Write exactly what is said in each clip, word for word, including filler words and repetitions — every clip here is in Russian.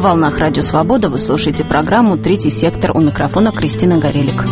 На волнах Радио Свобода вы слушаете программу «Третий сектор». У микрофона Кристина Горелик.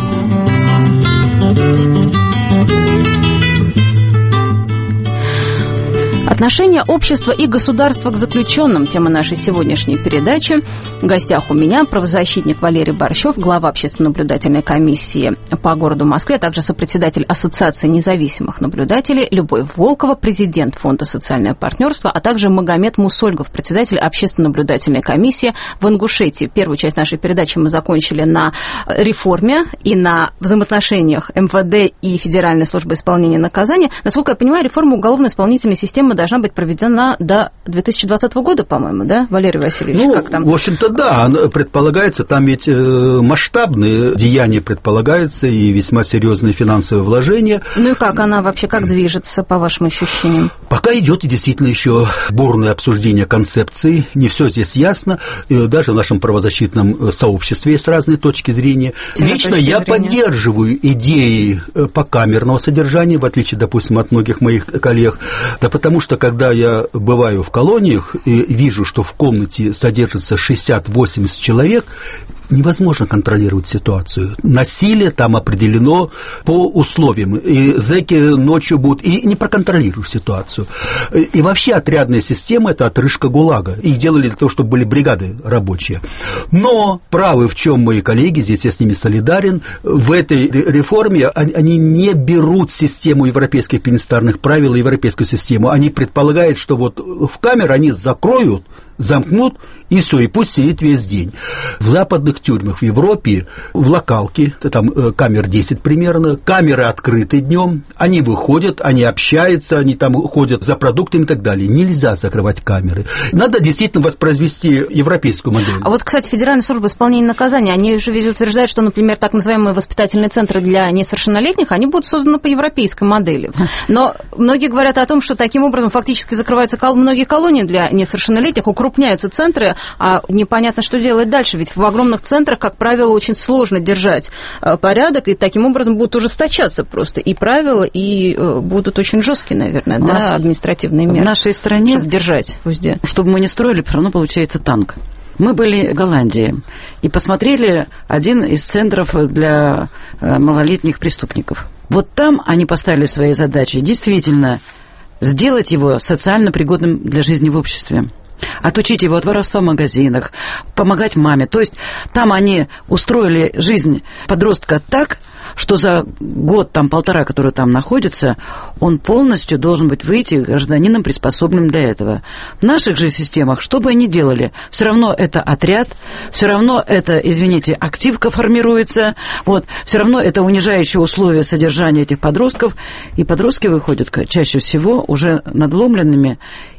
Отношение общества и государства к заключенным – тема нашей сегодняшней передачи. В гостях у меня правозащитник Валерий Борщев, глава общественно-наблюдательной комиссии по городу Москве, а также сопредседатель Ассоциации независимых наблюдателей Любовь Волкова, президент Фонда «Социальное партнерство», а также Магомед Мусольгов, председатель общественно-наблюдательной комиссии в Ингушетии. Первую часть нашей передачи мы закончили на реформе и на взаимоотношениях эм вэ дэ и Федеральной службы исполнения наказания. Насколько я понимаю, реформа уголовно-исполнительной системы должна быть проведена до две тысячи двадцатого года, по-моему, да, Валерий Васильевич? Ну, как там? В общем-то, да, предполагается, там ведь масштабные деяния предполагаются и весьма серьезные финансовые вложения. Ну и как она вообще, как движется, по вашим ощущениям? Пока идет действительно еще бурное обсуждение концепции, не все здесь ясно, даже в нашем правозащитном сообществе есть разные точки зрения. Все Лично точки я зрения. поддерживаю идеи покамерного содержания, в отличие, допустим, от многих моих коллег, да потому что когда я бываю в колониях и вижу, что в комнате содержится шестьдесят-восемьдесят человек, невозможно контролировать ситуацию. Насилие там определено по условиям. И зэки ночью будут... И не проконтролируешь ситуацию. И вообще отрядная система – это отрыжка ГУЛАГа. Их делали для того, чтобы были бригады рабочие. Но правы в чем мои коллеги, здесь я с ними солидарен, в этой реформе они не берут систему европейских пенитенциарных правил и европейскую систему. Они предполагают, что вот в камеру они закроют, замкнут, и все, и пусть сидит весь день. В западных тюрьмах в Европе, в локалке, там камер десять примерно, камеры открыты днем, они выходят, они общаются, они там ходят за продуктами и так далее. Нельзя закрывать камеры. Надо действительно воспроизвести европейскую модель. А вот, кстати, Федеральная служба исполнения наказания, они же ведь утверждают, что, например, так называемые воспитательные центры для несовершеннолетних, они будут созданы по европейской модели. Но многие говорят о том, что таким образом фактически закрываются многие колонии для несовершеннолетних, укрупняются центры, а непонятно, что делать дальше. Ведь в огромных центрах, как правило, очень сложно держать порядок, и таким образом будут ужесточаться просто и правила, и будут очень жесткие, наверное, да, нас, административные меры. В нашей стране, чтобы держать в узде. Чтобы мы не строили, все равно получается танк. Мы были в Голландии и посмотрели один из центров для малолетних преступников. Вот там они поставили свои задачи действительно сделать его социально пригодным для жизни в обществе. Отучить его от воровства в магазинах, помогать маме. То есть там они устроили жизнь подростка так, что за год, там, полтора, который там находится, он полностью должен быть выйти гражданином, приспособленным для этого. В наших же системах, что бы они делали, все равно это отряд, все равно это, извините, активка формируется, вот, все равно это унижающие условия содержания этих подростков, и подростки выходят чаще всего уже надломленными.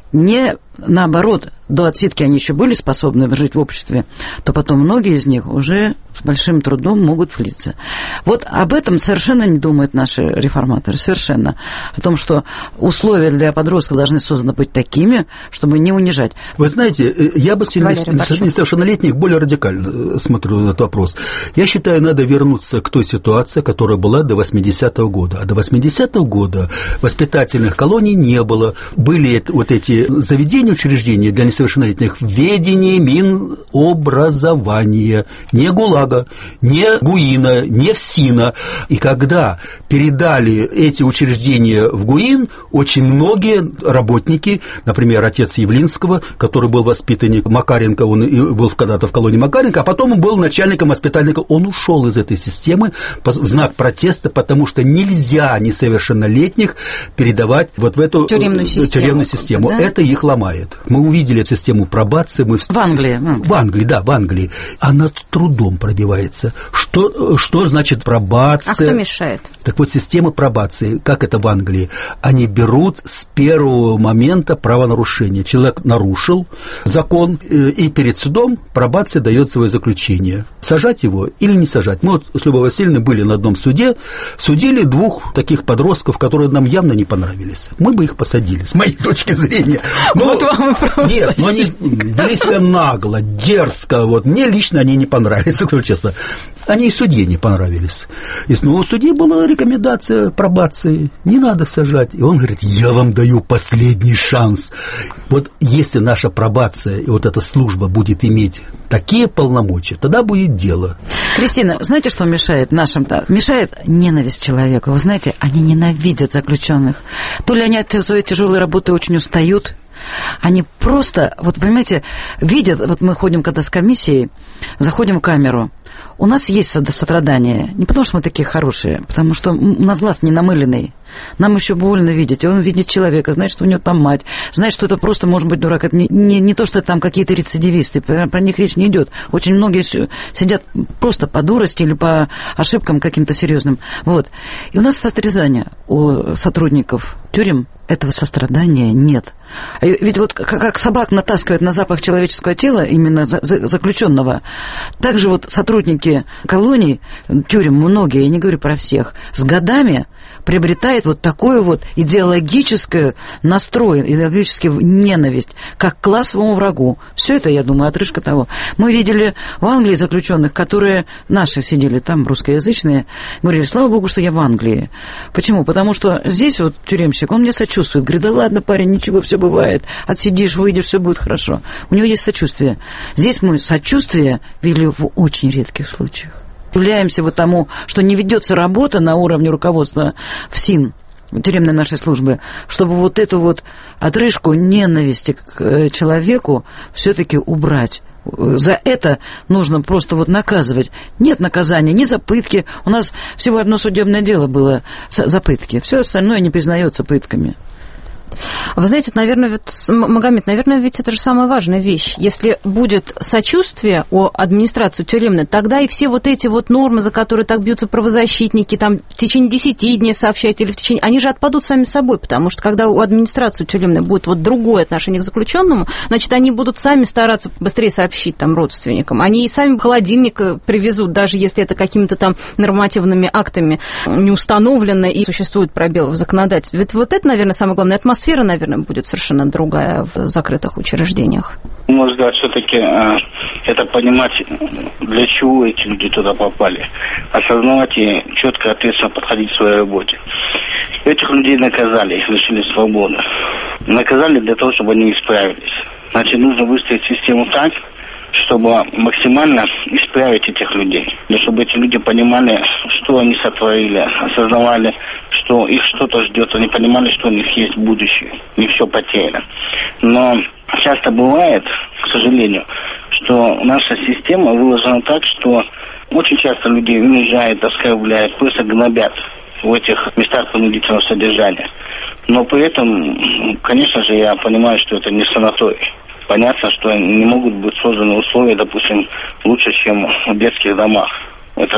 Не наоборот, до отсидки они еще были способны жить в обществе, то потом многие из них уже с большим трудом могут влиться. Вот об этом совершенно не думают наши реформаторы, совершенно. О том, что условия для подростка должны созданы быть такими, чтобы не унижать. Вы знаете, я бы несовершеннолетних более радикально смотрю на этот вопрос. Я считаю, надо вернуться к той ситуации, которая была до восьмидесятого года. А до восьмидесятого года воспитательных колоний не было. Были вот эти заведения, учреждения для несовершеннолетних в ведении Минобразования, не ГУЛАГа, не ГУИНа, не ФСИНа. И когда передали эти учреждения в ГУИН, очень многие работники, например, отец Явлинского, который был воспитанник Макаренко, он был когда-то в колонии Макаренко, а потом он был начальником воспитальника, он ушел из этой системы в знак протеста, потому что нельзя несовершеннолетних передавать вот в эту тюремную систему. Тюремную систему. Да? Это их ломает. Мы увидели эту систему пробации. Мы... В Англии. В Англии, да, в Англии. Она трудом пробивается. Что, что значит пробация? А кто мешает? Так вот, система пробации, как это в Англии, они берут с первого момента правонарушения. Человек нарушил закон, и перед судом пробация дает свое заключение. Сажать его или не сажать? Мы вот с Любовью Васильевной были на одном суде, судили двух таких подростков, которые нам явно не понравились. Мы бы их посадили, с моей точки зрения. Ну, вот вам нет, но они вели себя нагло, дерзко. Вот. Мне лично они не понравились, честно. Они и судье не понравились. И снова у судьи была рекомендация пробации. Не надо сажать. И он говорит, я вам даю последний шанс. Вот если наша пробация и вот эта служба будет иметь такие полномочия, тогда будет дело. Кристина, знаете, что мешает нашим? Мешает ненависть человека. Вы знаете, они ненавидят заключенных. То ли они от своей тяжелой работы очень устают, они просто, вот понимаете, видят, вот мы ходим когда с комиссией, заходим в камеру, у нас есть сострадание, не потому что мы такие хорошие, потому что у нас глаз не намыленный. Нам еще больно видеть. И он видит человека, знает, что у него там мать, знает, что это просто может быть дурак. Это не, не, не то, что это там какие-то рецидивисты, про, про них речь не идет. Очень многие сидят просто по дурости или по ошибкам каким-то серьезным. Вот. И у нас сострадание у сотрудников тюрем, этого сострадания нет. Ведь вот как собак натаскивают на запах человеческого тела, именно заключенного, так же вот сотрудники колоний, тюрем, многие, я не говорю про всех, с годами приобретает вот такую вот идеологическую настрой, идеологическую ненависть, как к классовому врагу. Все это, я думаю, отрыжка того. Мы видели в Англии заключенных, которые наши сидели там, русскоязычные, говорили, слава богу, что я в Англии. Почему? Потому что здесь вот тюремщик, он мне сочувствует. Говорит, да ладно, парень, ничего, все бывает. Отсидишь, выйдешь, все будет хорошо. У него есть сочувствие. Здесь мы сочувствие вели в очень редких случаях. Являемся вот тому, что не ведется работа на уровне руководства ФСИН, тюремной нашей службы, чтобы вот эту вот отрыжку ненависти к человеку все-таки убрать. За это нужно просто вот наказывать. Нет наказания, ни за пытки. У нас всего одно судебное дело было за пытки. Все остальное не признается пытками. Вы знаете, наверное, ведь, Магомед, наверное, ведь это же самая важная вещь. Если будет сочувствие у администрации тюремной, тогда и все вот эти вот нормы, за которые так бьются правозащитники, там в течение десяти дней сообщать или в течение... Они же отпадут сами собой, потому что когда у администрации тюремной будет вот другое отношение к заключенному, значит, они будут сами стараться быстрее сообщить там родственникам. Они и сами холодильник привезут, даже если это какими-то там нормативными актами не установлено и существует пробел в законодательстве. Ведь вот это, наверное, самое главное, атмосфера. Атмосфера, наверное, будет совершенно другая в закрытых учреждениях. Можно сказать, все-таки это понимать, для чего эти люди туда попали. Осознавать и четко, ответственно подходить к своей работе. Этих людей наказали, их лишили свободы. Наказали для того, чтобы они исправились. Значит, нужно выстроить систему так, чтобы максимально исправить этих людей. Для чтобы эти люди понимали, что они сотворили, осознавали, что их что-то ждет, они понимали, что у них есть будущее, не все потеряно. Но часто бывает, к сожалению, что наша система выложена так, что очень часто людей унижают, оскорбляют, просто гнобят в этих местах принудительного содержания. Но при этом, конечно же, я понимаю, что это не санаторий. Понятно, что не могут быть созданы условия, допустим, лучше, чем в детских домах. Это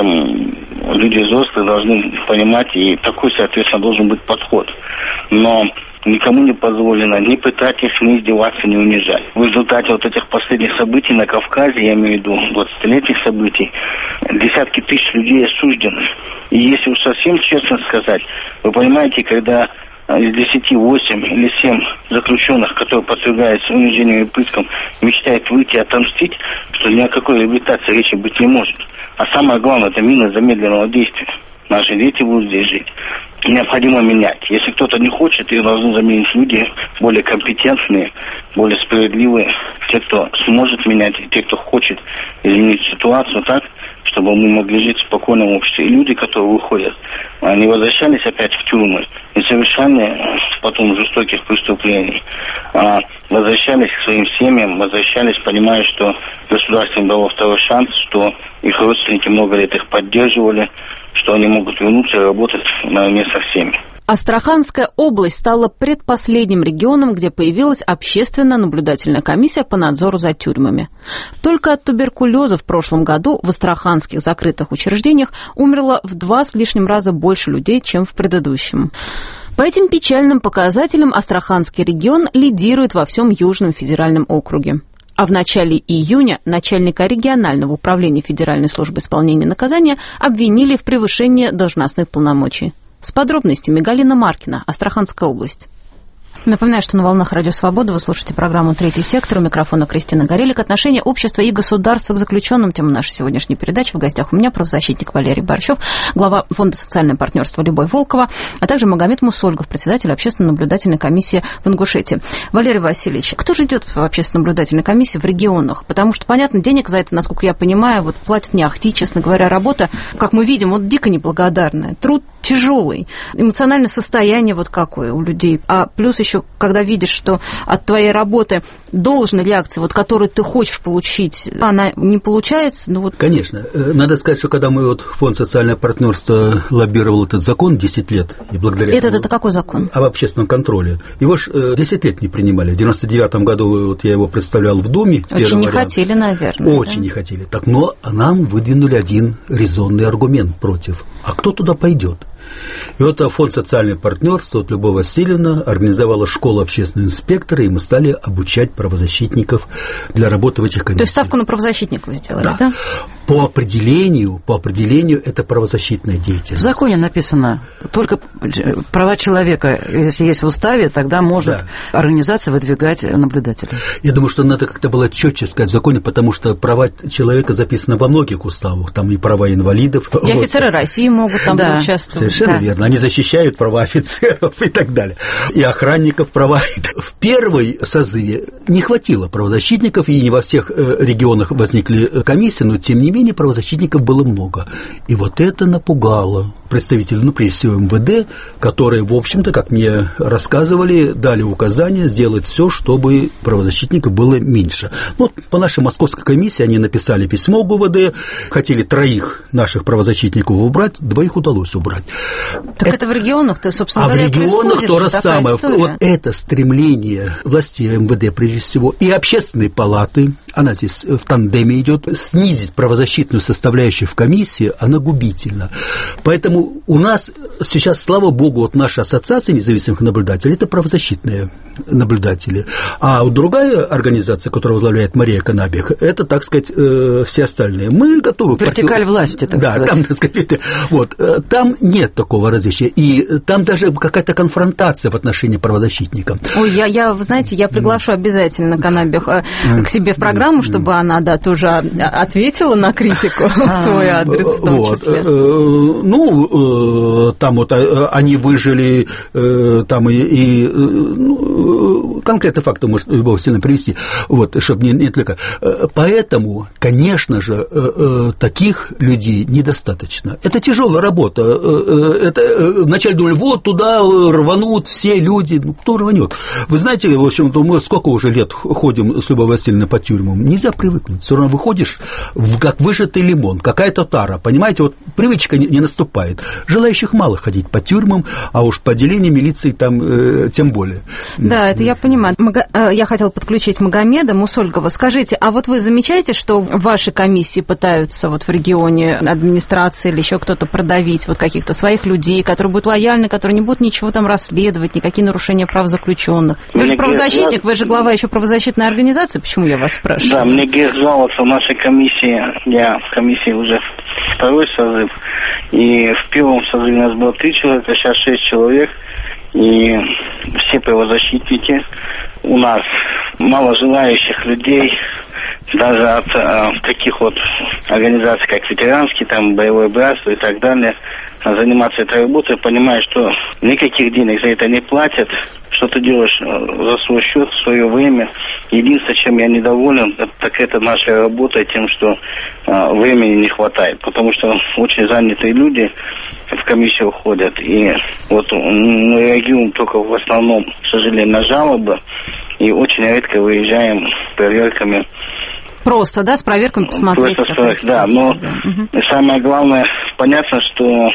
люди взрослые должны понимать, и такой, соответственно, должен быть подход. Но никому не позволено ни пытать их, ни издеваться, ни унижать. В результате вот этих последних событий на Кавказе, я имею в виду двадцатилетних событий, десятки тысяч людей осуждены. И если уж совсем честно сказать, вы понимаете, когда из десяти восемь или семь заключенных, которые подвергаются унижению и пыткам, мечтают выйти и отомстить, что ни о какой реабилитации речи быть не может. А самое главное, это мина замедленного действия. Наши дети будут здесь жить. Необходимо менять. Если кто-то не хочет, их должны заменить люди более компетентные, более справедливые, те, кто сможет менять, и те, кто хочет изменить ситуацию так, чтобы мы могли жить в спокойном обществе. И люди, которые выходят, они возвращались опять в тюрьмы, не совершали потом жестоких преступлений, а возвращались к своим семьям, возвращались, понимая, что государство им дало второй шанс, что их родственники много лет их поддерживали, что они могут вернуться и работать наравне со всеми. Астраханская область стала предпоследним регионом, где появилась общественно-наблюдательная комиссия по надзору за тюрьмами. Только от туберкулеза в прошлом году в астраханских закрытых учреждениях умерло в два с лишним раза больше людей, чем в предыдущем. По этим печальным показателям Астраханский регион лидирует во всем Южном федеральном округе. А в начале июня начальника регионального управления Федеральной службы исполнения наказания обвинили в превышении должностных полномочий. С подробностями Галина Маркина, Астраханская область. Напоминаю, что на волнах Радио Свобода вы слушаете программу «Третий сектор». У микрофона Кристина Горелик. Отношения общества и государства к заключенным. Тема нашей сегодняшней передачи. В гостях у меня правозащитник Валерий Борщев, глава Фонда социальное партнерство Любовь Волкова, а также Магомед Мусольгов, председатель общественно-наблюдательной комиссии в Ингушетии. Валерий Васильевич, кто же идет в общественно-наблюдательной комиссии в регионах? Потому что, понятно, денег за это, насколько я понимаю, вот платят не ахти, честно говоря, работа, как мы видим, вот дико неблагодарная. Труд тяжелый, эмоциональное состояние вот какое у людей. А плюс еще, когда видишь, что от твоей работы должная реакция, вот, которую ты хочешь получить, она не получается, ну вот... Конечно. Надо сказать, что когда мы вот Фонд социальное партнерство лоббировал этот закон десять лет, и благодаря... Это, это какой закон? Об общественном контроле. Его ж десять лет не принимали. В девяносто девятом году вот я его представлял в Думе. Очень не вариант. Хотели, наверное. Очень да? не хотели. Так, но нам выдвинули один резонный аргумент против. А кто туда пойдет? И вот Фонд социальное партнерство, вот Любовь Васильевна организовала школу общественного инспектора, и мы стали обучать правозащитников для работы в этих комиссиях. То есть ставку на правозащитников вы сделали, да? да? По определению, по определению это правозащитная деятельность. В законе написано, только права человека, если есть в уставе, тогда может да. организация выдвигать наблюдателей. Я думаю, что надо как-то было четче сказать в законе, потому что права человека записаны во многих уставах, там и права инвалидов. И вот. Офицеры России могут там да. участвовать. Совершенно да. верно. Они защищают права офицеров и так далее. И охранников права. В первой созыве не хватило правозащитников, и не во всех регионах возникли комиссии, но тем не менее правозащитников было много. И вот это напугало представителей, ну, прежде всего, эм вэ дэ, которые, в общем-то, как мне рассказывали, дали указание сделать все, чтобы правозащитников было меньше. Вот по нашей московской комиссии они написали письмо гэ вэ дэ, хотели троих наших правозащитников убрать, двоих удалось убрать. Так это, это в регионах-то, собственно а говоря, происходит. А в регионах то же самое. История. Вот это стремление властей эм вэ дэ, прежде всего, и общественной палаты, она здесь в тандеме идет, снизить правозащитную составляющую в комиссии, она губительна. Поэтому у нас сейчас, слава богу, вот наша ассоциация независимых наблюдателей, это правозащитные наблюдатели. А другая организация, которую возглавляет Мария Канабих, это, так сказать, все остальные. Мы готовы... Вертикаль партию... власти, так да, сказать. Там, так сказать, вот, там нет такого различия. И там даже какая-то конфронтация в отношении правозащитника. Ой, я, я, вы знаете, я приглашу обязательно Канабих к себе в программу, чтобы она, да, тоже ответила на критику в свой адрес в том вот. числе. Ну, там вот они выжили, там и, и ну, конкретные факты, может, Любовь сильно привести, вот, чтобы не, не отвлекать. Поэтому, конечно же, таких людей недостаточно. Это тяжелая работа. Это вначале думали, вот туда рванут все люди. Ну, кто рванет? Вы знаете, в общем-то, мы сколько уже лет ходим с Любовью Васильевной по тюрьмам. Нельзя привыкнуть. Все равно выходишь, в, как выжатый лимон, какая-то тара. Понимаете, вот привычка не, не наступает. Желающих мало ходить по тюрьмам, а уж по отделению милиции там э, тем более. Да, это я понимаю. Мага... Я хотела подключить Магомеда Мусольгова. Скажите, а вот вы замечаете, что в вашей комиссии пытаются вот в регионе администрации или еще кто-то продавить вот каких-то своих людей, которые будут лояльны, которые не будут ничего там расследовать, никакие нарушения прав заключенных? Вы же правозащитник, вы же глава еще правозащитной организации, почему я вас спрашиваю? Да, мне грех жаловаться в нашей комиссии, я в комиссии уже второй созыв, и в первом созыве у нас было три человека, сейчас шесть человек, и все правозащитники. У нас мало желающих людей, даже от а, таких вот организаций, как ветеранский, там, боевое братство и так далее, заниматься этой работой, понимая, что никаких денег за это не платят, что ты делаешь за свой счет, в свое время. Единственное, чем я недоволен, так это наша работа тем, что а, времени не хватает, потому что очень занятые люди в комиссию ходят, и вот мы реагируем только в основном, к сожалению, на жалобы, и очень редко выезжаем с проверками. Просто, да, с проверками посмотреть. Просто, да, но да. Угу. Самое главное, понятно, что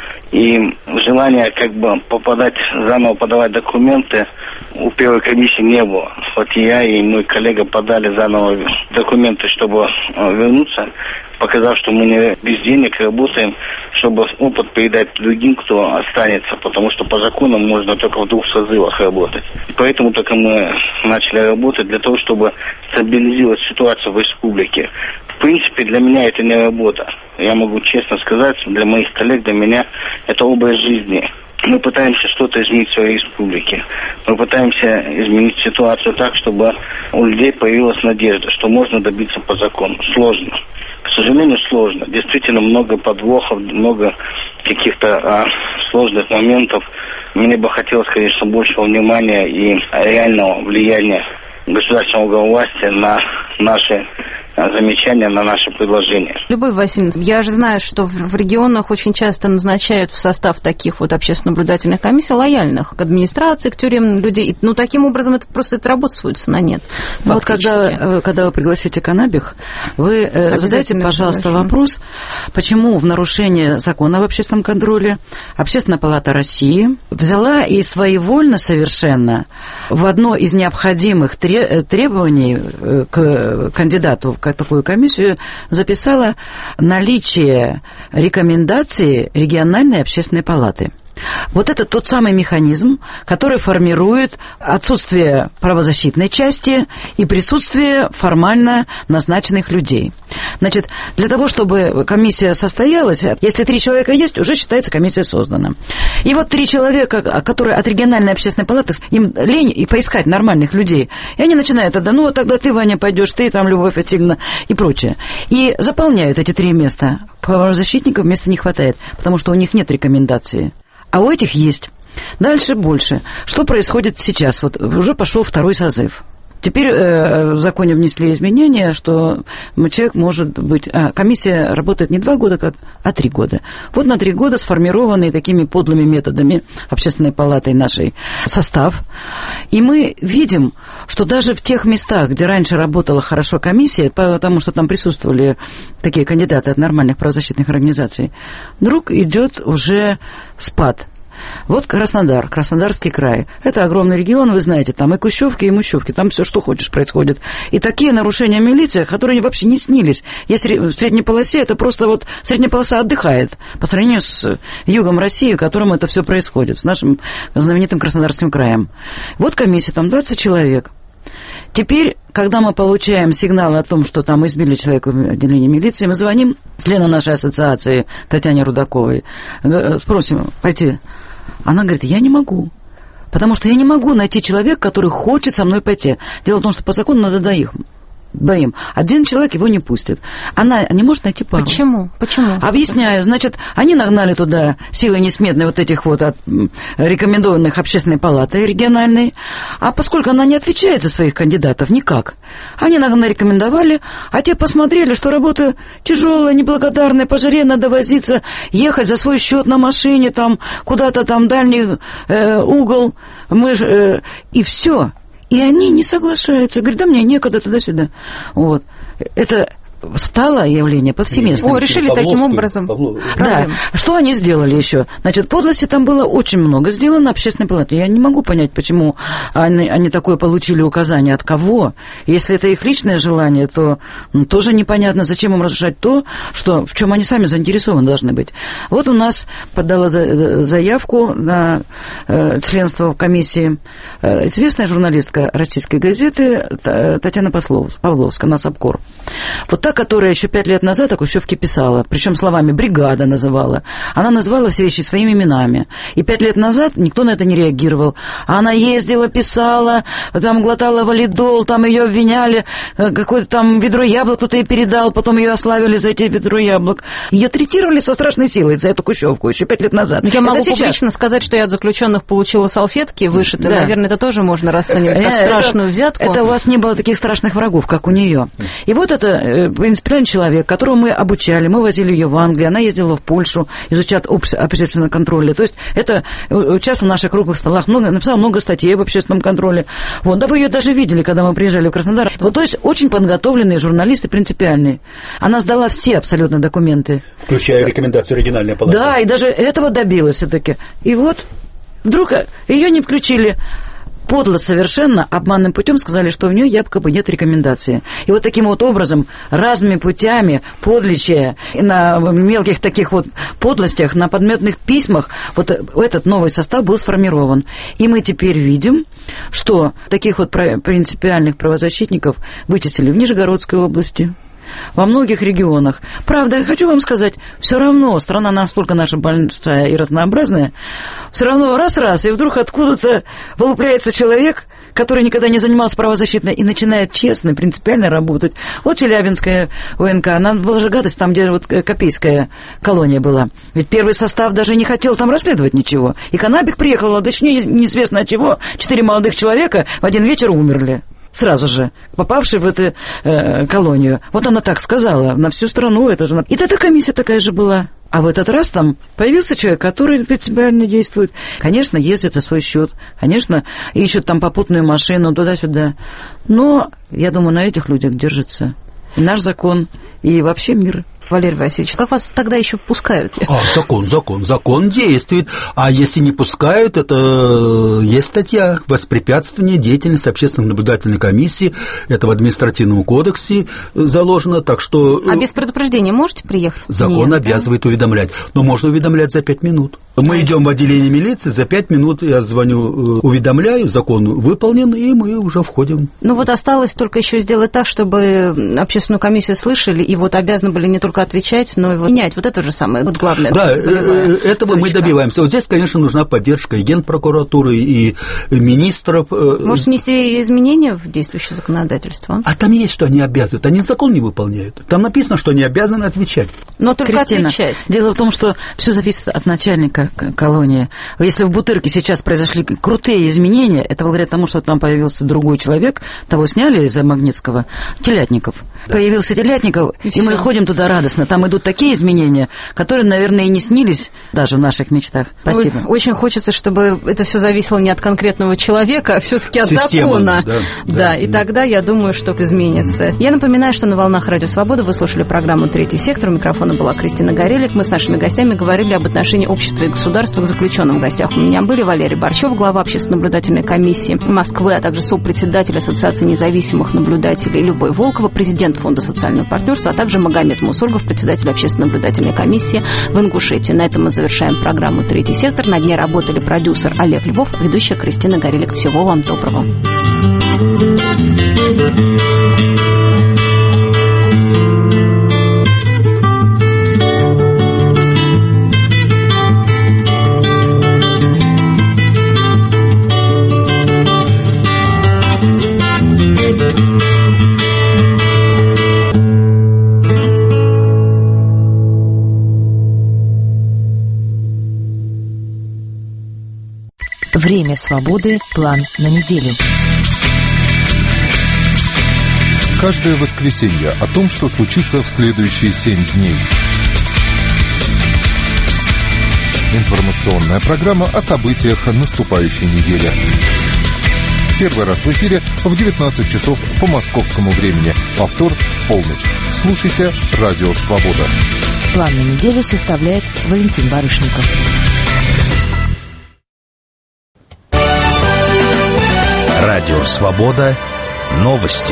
и желание как бы попадать, заново подавать документы у первой комиссии не было. Вот я и мой коллега подали заново документы, чтобы вернуться, показав, что мы не без денег работаем, чтобы опыт передать другим, кто останется, потому что по закону можно только в двух созывах работать. И поэтому только мы начали работать для того, чтобы стабилизировать ситуацию в республике. В принципе, для меня это не работа. Я могу честно сказать, для моих коллег, для меня это образ жизни. мы пытаемся что-то изменить в своей республике. Мы пытаемся изменить ситуацию так, чтобы у людей появилась надежда, что можно добиться по закону. Сложно. К сожалению, сложно. Действительно, много подвохов, много каких-то а, сложных моментов. Мне бы хотелось, конечно, большего внимания и реального влияния государственной власти на наши замечания, на наши предложения. Любовь Васильевна, я же знаю, что в регионах очень часто назначают в состав таких вот общественно-наблюдательных комиссий лояльных к администрации, к тюремным людей. Ну, таким образом, это просто это работа сводится на нет. Вот когда, когда вы пригласите Канабих, вы задайте, пожалуйста, приглашен. вопрос, почему в нарушение закона об общественном контроле Общественная палата России взяла и своевольно совершенно в одно из необходимых требований к кандидату в такую комиссию записала наличие рекомендаций региональной общественной палаты. Вот это тот самый механизм, который формирует отсутствие правозащитной части и присутствие формально назначенных людей. Значит, для того, чтобы комиссия состоялась, если три человека есть, уже считается комиссия создана. И вот три человека, которые от региональной общественной палаты, им лень и поискать нормальных людей. И они начинают тогда, ну, тогда ты, Ваня, пойдешь, ты там, Любовь Васильевна и прочее. И заполняют эти три места. Правозащитников места не хватает, потому что у них нет рекомендации. А у этих есть. Дальше больше. Что происходит сейчас? Вот уже пошел второй созыв. Теперь э, в законе внесли изменения, что человек может быть... А, комиссия работает не два года, как, а три года. Вот на три года сформированный такими подлыми методами Общественной палатой нашей состав. И мы видим, что даже в тех местах, где раньше работала хорошо комиссия, потому что там присутствовали такие кандидаты от нормальных правозащитных организаций, вдруг идет уже спад. Вот Краснодар, Краснодарский край. Это огромный регион, вы знаете, там и Кущевки, и Мущевки, там все, что хочешь, происходит. И такие нарушения милиции, которые вообще не снились. Если в средней полосе, это просто вот средняя полоса отдыхает по сравнению с югом России, в котором это все происходит, с нашим знаменитым Краснодарским краем. Вот комиссия, там двадцать человек. Теперь, когда мы получаем сигнал о том, что там избили человека в отделении милиции, мы звоним члену нашей ассоциации Татьяне Рудаковой, спросим пойти. Она говорит, я не могу, потому что я не могу найти человека, который хочет со мной пойти. Дело в том, что по закону надо двоих. Двоим. Один человек его не пустит. Она не может найти пару. Почему? Почему? Объясняю. Значит, они нагнали туда силы несметные вот этих вот от рекомендованных Общественной палаты региональной. А поскольку она не отвечает за своих кандидатов никак, они нарекомендовали, а те посмотрели, что работа тяжелая, неблагодарная, по жаре надо возиться, ехать за свой счет на машине, там, куда-то там дальний э, угол, мы, э, и все. И они не соглашаются. Говорят, да мне некогда туда-сюда. Вот. Это стало явление повсеместное. О, решили Павловский, таким образом. Павлов... Да. Что они сделали еще? Значит, подлости там было очень много сделано Общественной палатой. Я не могу понять, почему они, они такое получили указание, от кого. Если это их личное желание, то ну, тоже непонятно, зачем им разрешать то, что, в чем они сами заинтересованы должны быть. Вот у нас подала заявку на э, членство в комиссии э, известная журналистка российской газеты Татьяна Павловская, Насобкор. Вот та, которая еще пять лет назад о Кущевке писала, причем словами «бригада» называла. Она называла все вещи своими именами. И пять лет назад никто на это не реагировал. А она ездила, писала, там глотала валидол, там ее обвиняли, какое-то там ведро яблок кто-то ей передал, потом ее ославили за эти ведро яблок. Ее третировали со страшной силой за эту Кущевку еще пять лет назад. Я это могу сейчас... публично сказать, что я от заключенных получила салфетки вышитые. Да. Наверное, это тоже можно расценивать как это, страшную взятку. Это у вас не было таких страшных врагов, как у нее. И вот это принципиальный человек, которого мы обучали, мы возили ее в Англию, она ездила в Польшу изучать общественный контроль. То есть это участвовала в наших круглых столах, много, написала много статей об общественном контроле. Вот, да вы ее даже видели, когда мы приезжали в Краснодар. Вот, то есть очень подготовленные журналисты, принципиальные. Она сдала все абсолютно документы. Включая рекомендацию региональной палаты. Да, и даже этого добилась все-таки. И вот вдруг ее не включили. Подло совершенно, обманным путем сказали, что у нее якобы нет рекомендации. И вот таким вот образом, разными путями, подличия, на мелких таких вот подлостях, на подметных письмах, вот этот новый состав был сформирован. И мы теперь видим, что таких вот принципиальных правозащитников вычислили в Нижегородской области, во многих регионах. Правда, я хочу вам сказать, все равно страна настолько наша большая и разнообразная, все равно раз-раз, и вдруг откуда-то вылупляется человек, который никогда не занимался правозащитной и начинает честно, принципиально работать. Вот Челябинская ОНК, она была же гадость, там, где вот Копейская колония была. Ведь первый состав даже не хотел там расследовать ничего. И Канабик приехал, а точнее, неизвестно от чего, четыре молодых человека в один вечер умерли. Сразу же, попавший в эту э, колонию. Вот она так сказала, на всю страну это же... И эта комиссия такая же была. А в этот раз там появился человек, который принципиально действует. Конечно, ездит за свой счет. Конечно, ищут там попутную машину туда-сюда. Но, я думаю, на этих людях держится и наш закон, и вообще мир. Валерий Васильевич, как вас тогда еще пускают? А, закон, закон, закон действует. А если не пускают, это есть статья «Воспрепятствование деятельности общественной наблюдательной комиссии». Это в административном кодексе заложено, так что... А без предупреждения можете приехать? Закон Нет, обязывает да? уведомлять. Но можно уведомлять за пять минут. Мы идем в отделение милиции, за пять минут я звоню, уведомляю, закон выполнен, и мы уже входим. Ну вот осталось только еще сделать так, чтобы общественную комиссию слышали, и вот обязаны были не только отвечать, но и вот менять. Вот это же самое вот главное. Да, этого точка. Мы добиваемся. Вот здесь, конечно, нужна поддержка и Генпрокуратуры, и министров. Может, внести изменения в действующее законодательство? А там есть, что они обязывают. Они закон не выполняют. Там написано, что они обязаны отвечать. Но только Кристина, отвечать. Дело в том, что все зависит от начальника колонии. Если в Бутырке сейчас произошли крутые изменения, это благодаря тому, что там появился другой человек, того сняли из-за Магнитского, Телятников. Да. Появился Телятников, и, и мы ходим туда радостно. Там идут такие изменения, которые, наверное, и не снились даже в наших мечтах. Спасибо. Ой, очень хочется, чтобы это все зависело не от конкретного человека, а все-таки от Система, закона. Да, да, да, и да. тогда, я думаю, что-то изменится. Я напоминаю, что на волнах Радио Свобода вы слушали программу «Третий сектор». У микрофона была Кристина Горелик. Мы с нашими гостями говорили об отношении общества и государства к заключенным. В гостях у меня были Валерий Борщев, глава общественно-наблюдательной комиссии Москвы, а также сопредседатель Ассоциации независимых наблюдателей Любовь Волкова, президент Фонда социального партнерства, а также Магомед Мусольгов, председатель общественно-наблюдательной комиссии в Ингушетии. На этом мы завершаем программу «Третий сектор». На дне работали продюсер Олег Львов, ведущая Кристина Горелик. Всего вам доброго. Время свободы. План на неделю. Каждое воскресенье о том, что случится в следующие семь дней. Информационная программа о событиях наступающей недели. Первый раз в эфире в девятнадцать часов по московскому времени. Повтор в полночь. Слушайте «Радио Свобода». План на неделю составляет Валентин Барышников. Радио «Свобода». Новости.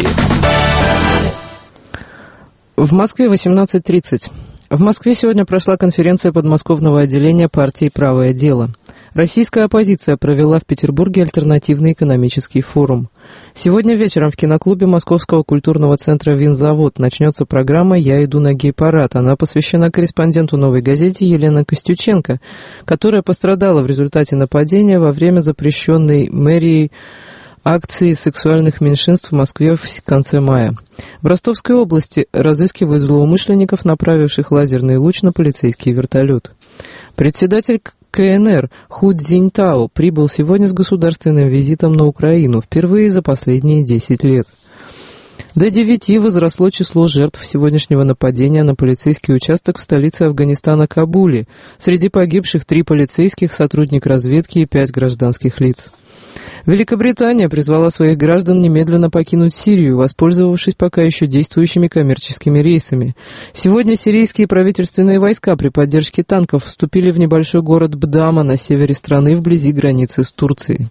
В Москве восемнадцать тридцать. В Москве сегодня прошла конференция подмосковного отделения партии «Правое дело». Российская оппозиция провела в Петербурге альтернативный экономический форум. Сегодня вечером в киноклубе Московского культурного центра «Винзавод» начнется программа «Я иду на гей-парад». Она посвящена корреспонденту «Новой газеты» Елене Костюченко, которая пострадала в результате нападения во время запрещенной мэрией акции сексуальных меньшинств в Москве в конце мая. В Ростовской области разыскивают злоумышленников, направивших лазерный луч на полицейский вертолет. Председатель КНР Ху Цзиньтао прибыл сегодня с государственным визитом на Украину впервые за последние десять лет. До девяти возросло число жертв сегодняшнего нападения на полицейский участок в столице Афганистана Кабуле. Среди погибших три полицейских, сотрудник разведки и пять гражданских лиц. Великобритания призвала своих граждан немедленно покинуть Сирию, воспользовавшись пока еще действующими коммерческими рейсами. Сегодня сирийские правительственные войска при поддержке танков вступили в небольшой город Бдама на севере страны вблизи границы с Турцией.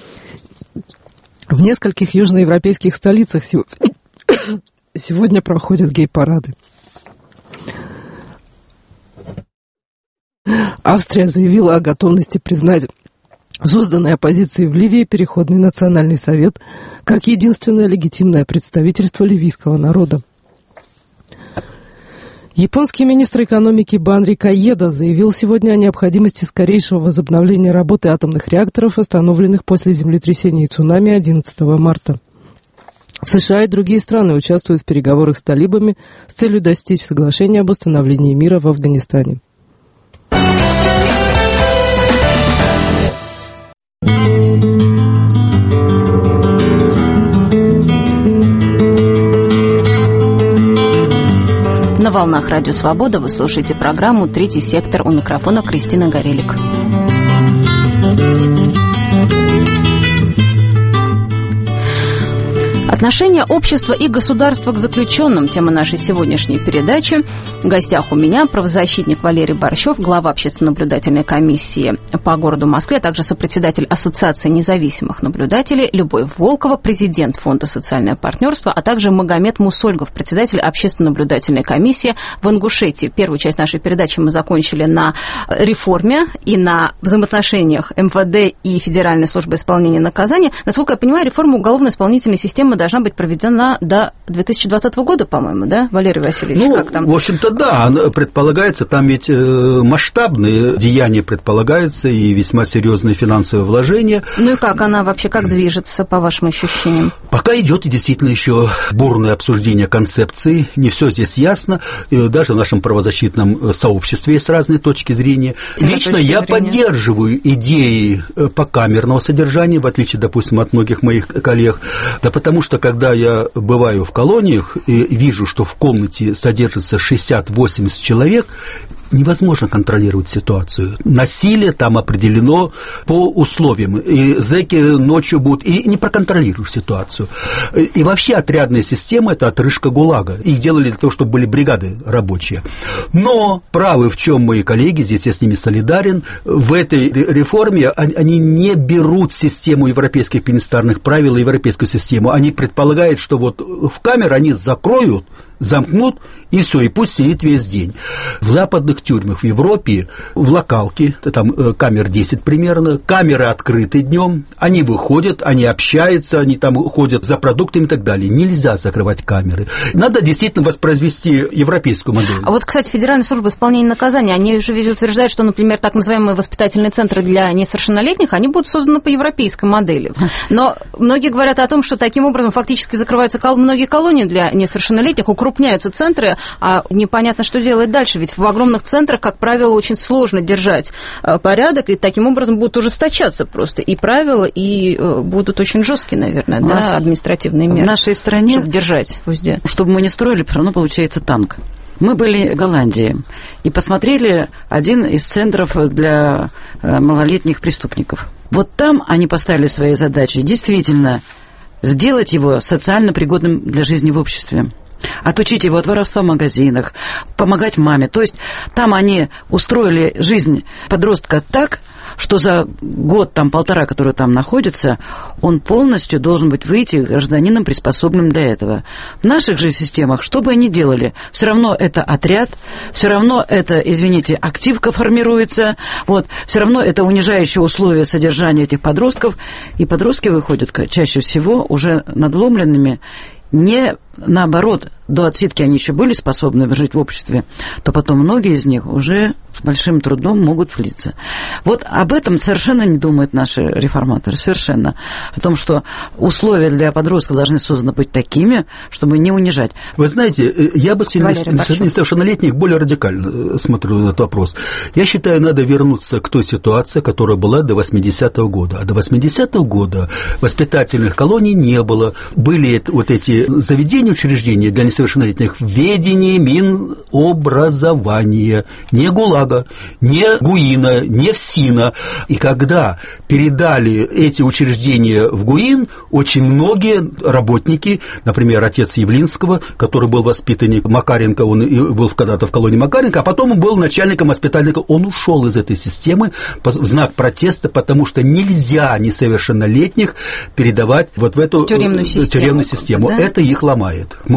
В нескольких южноевропейских столицах сегодня проходят гей-парады. Австрия заявила о готовности признать созданной оппозицией в Ливии Переходный национальный совет как единственное легитимное представительство ливийского народа. Японский министр экономики Банри Каеда заявил сегодня о необходимости скорейшего возобновления работы атомных реакторов, остановленных после землетрясения и цунами одиннадцатого марта. США и другие страны участвуют в переговорах с талибами с целью достичь соглашения об установлении мира в Афганистане. На волнах Радио Свобода вы слушаете программу «Третий сектор». У микрофона Кристина Горелик. Отношение общества и государства к заключенным – тема нашей сегодняшней передачи. В гостях у меня правозащитник Валерий Борщев, глава общественно-наблюдательной комиссии по городу Москве, а также сопредседатель Ассоциации независимых наблюдателей Любовь Волкова, президент Фонда «Социальное партнерство», а также Магомед Мусольгов, председатель общественно-наблюдательной комиссии в Ингушетии. Первую часть нашей передачи мы закончили на реформе и на взаимоотношениях эм вэ дэ и Федеральной службы исполнения наказаний. Насколько я понимаю, реформа уголовно-исполнительной системы должна быть проведена до две тысячи двадцатого года, по-моему, да, Валерий Васильевич? Ну, как там? В общем-то, да, предполагается, там ведь масштабные деяния предполагаются и весьма серьезные финансовые вложения. Ну и как она вообще, как движется, по вашим ощущениям? Пока идет действительно еще бурное обсуждение концепции, не все здесь ясно, даже в нашем правозащитном сообществе есть разные точки зрения. Тем Лично точки я зрения. поддерживаю идеи покамерного содержания, в отличие, допустим, от многих моих коллег, да потому что, когда я бываю в колониях и вижу, что в комнате содержится шестьдесят-восемьдесят человек, невозможно контролировать ситуацию. Насилие там определено по условиям. И зэки ночью будут... И не проконтролируешь ситуацию. И вообще отрядная система – это отрыжка ГУЛАГа. Их делали для того, чтобы были бригады рабочие. Но правы в чем мои коллеги, здесь я с ними солидарен, в этой реформе они не берут систему европейских пенитенциарных правил и европейскую систему. Они предполагают, что вот в камеру они закроют, замкнут, и все, и пусть сидит весь день. В западных тюрьмах в Европе, в локалке, там камер десять примерно, камеры открыты днем, они выходят, они общаются, они там ходят за продуктами и так далее. Нельзя закрывать камеры. Надо действительно воспроизвести европейскую модель. А вот, кстати, Федеральная служба исполнения наказания, они же ведь утверждают, что, например, так называемые воспитательные центры для несовершеннолетних, они будут созданы по европейской модели. Но многие говорят о том, что таким образом фактически закрываются многие колонии для несовершеннолетних, укрупняются центры, а непонятно, что делать дальше. Ведь в огромных центрах, как правило, очень сложно держать порядок, и таким образом будут ужесточаться просто и правила, и будут очень жесткие, наверное, да, нас, административные меры. В нашей стране, чтобы держать в узде. Чтобы мы не строили, все равно получается танк. Мы были в Голландии и посмотрели один из центров для малолетних преступников. Вот там они поставили свои задачи действительно сделать его социально пригодным для жизни в обществе. Отучить его от воровства в магазинах, помогать маме. То есть там они устроили жизнь подростка так, что за год, там, полтора, который там находится, он полностью должен быть выйти гражданином, приспособленным для этого. В наших же системах, что бы они делали, все равно это отряд, все равно это, извините, активка формируется, вот, все равно это унижающие условия содержания этих подростков, и подростки выходят чаще всего уже надломленными. Не наоборот, до отсидки они еще были способны жить в обществе, то потом многие из них уже с большим трудом могут влиться. Вот об этом совершенно не думают наши реформаторы, совершенно. О том, что условия для подростков должны созданы быть такими, чтобы не унижать. Вы знаете, я бы несовершеннолетних более радикально смотрю на этот вопрос. Я считаю, надо вернуться к той ситуации, которая была до восьмидесятого года. А до восьмидесятого года воспитательных колоний не было. Были вот эти заведения, учреждения для несовершеннолетних в ведении Минобразования, не ГУЛАГа, не ГУИНа, не ФСИНа. И когда передали эти учреждения в ГУИН, очень многие работники, например, отец Явлинского, который был воспитанник Макаренко, он был когда-то в колонии Макаренко, а потом он был начальником воспитательника, он ушел из этой системы в знак протеста, потому что нельзя несовершеннолетних передавать вот в эту тюремную систему. Тюремную систему. Да? Это их ломает. Мы увидели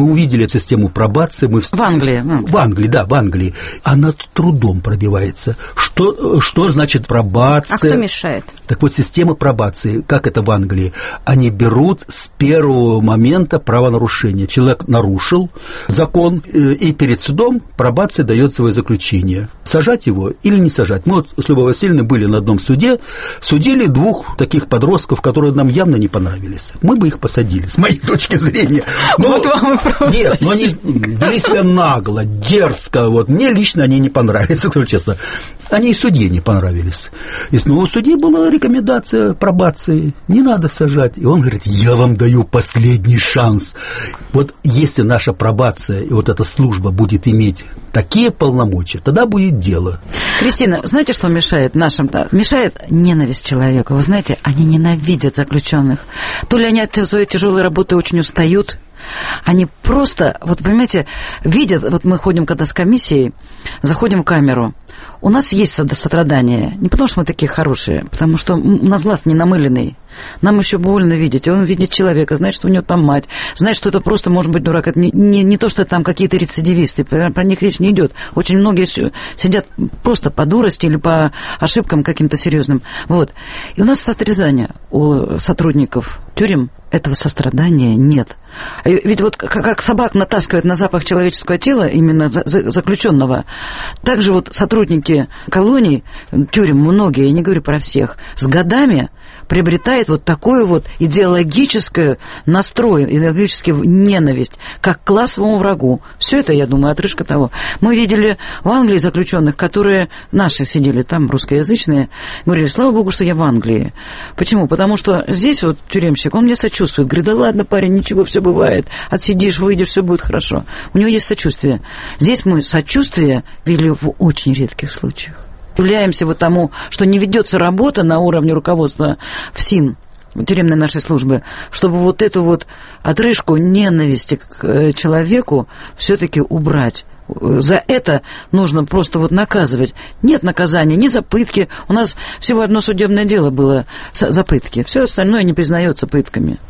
имеют систему пробации. Мы в... в Англии. В Англии, да, в Англии. Она трудом пробивается. Что, что значит пробация? А кто мешает? Так вот, система пробации, как это в Англии, они берут с первого момента правонарушения. Человек нарушил закон, и перед судом пробация дает свое заключение. Сажать его или не сажать? Мы вот с Любовью Васильевной были на одном суде, судили двух таких подростков, которые нам явно не понравились. Мы бы их посадили, с моей точки зрения. Но, вот вам и правда. Нет, но они вели себя нагло, дерзко. Вот. Мне лично они не понравились, скажу честно. Они и судье не понравились. И снова у судьи была рекомендация пробации. Не надо сажать. И он говорит, я вам даю последний шанс. Вот если наша пробация и вот эта служба будет иметь такие полномочия, тогда будет дело. Кристина, знаете, что мешает нашим? Мешает ненависть человека. Вы знаете, они ненавидят заключенных. То ли они от своей тяжелой работы очень устают, они просто, вот понимаете, видят, вот мы ходим когда с комиссией, заходим в камеру, у нас есть сострадание, не потому что мы такие хорошие, потому что у нас глаз не намыленный, нам еще больно видеть, он видит человека, знает, что у него там мать, знает, что это просто может быть дурак, это не, не, не то, что там какие-то рецидивисты, про, про них речь не идет, очень многие сидят просто по дурости или по ошибкам каким-то серьезным, вот, и у нас сострадание у сотрудников тюрем, этого сострадания нет. Ведь вот как собак натаскивают на запах человеческого тела, именно заключенного, так же вот сотрудники колоний, тюрем, многие, я не говорю про всех, с годами приобретает вот такую вот идеологическую настрой, идеологическую ненависть, как к классовому врагу. Все это, я думаю, отрыжка того. Мы видели в Англии заключенных, которые наши сидели там, русскоязычные, говорили, слава богу, что я в Англии. Почему? Потому что здесь вот тюремщик, он мне сочувствует. Говорит, да ладно, парень, ничего, все бывает. Отсидишь, выйдешь, все будет хорошо. У него есть сочувствие. Здесь мы сочувствие вели в очень редких случаях. Являемся вот тому, что не ведется работа на уровне руководства ФСИН, тюремной нашей службы, чтобы вот эту вот отрыжку ненависти к человеку все-таки убрать. За это нужно просто вот наказывать. Нет наказания ни за пытки. У нас всего одно судебное дело было за пытки. Все остальное не признается пытками.